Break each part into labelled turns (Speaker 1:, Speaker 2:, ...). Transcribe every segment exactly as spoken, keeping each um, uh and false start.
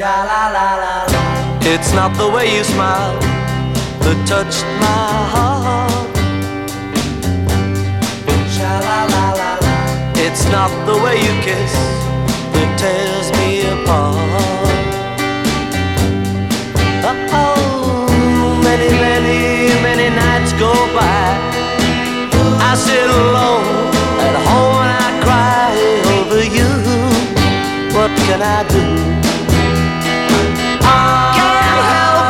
Speaker 1: It's not the way you smile that touched my heart. It's not the way you kiss that tears me apart. Oh, many, many, many nights go by. I sit alone at home and I cry over you. What can I do? I can't help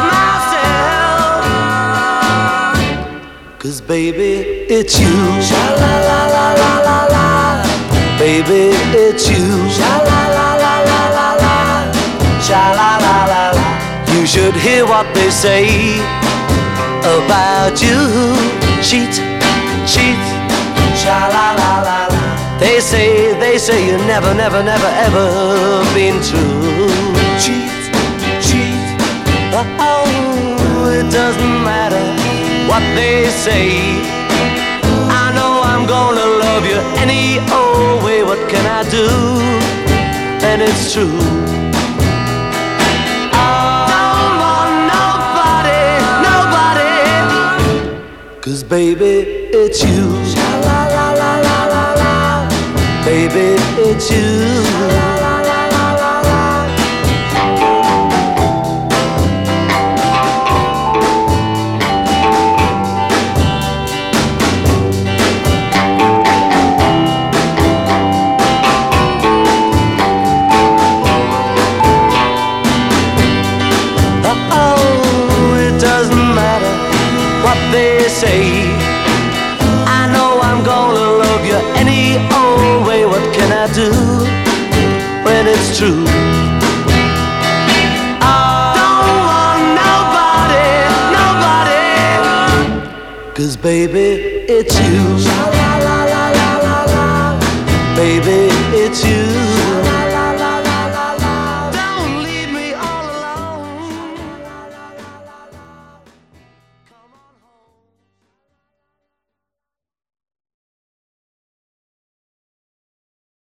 Speaker 1: myself, 'cause baby, it's you. Sha-la-la-la-la-la-la. Baby, it's you. Sha-la-la-la-la-la-la. Sha-la-la-la-la. You should hear what they say about you. Cheat, cheat. Sha-la-la-la-la. They say, they say you never, never, never, ever been true. Cheat, cheat. Oh, it doesn't matter what they say. I know I'm gonna love you any old way. What can I do? And it's true. I don't want nobody, nobody, 'cause baby, it's you. Sha-la-la-la-la-la-la. Baby, it's you. Sha-la-la-la-la-la-la. They say I know I'm gonna love you any old way. What can I do when it's true? I don't want nobody, nobody, 'cause baby, it's you. Sha-la-la-la-la-la-la. Baby, it's you.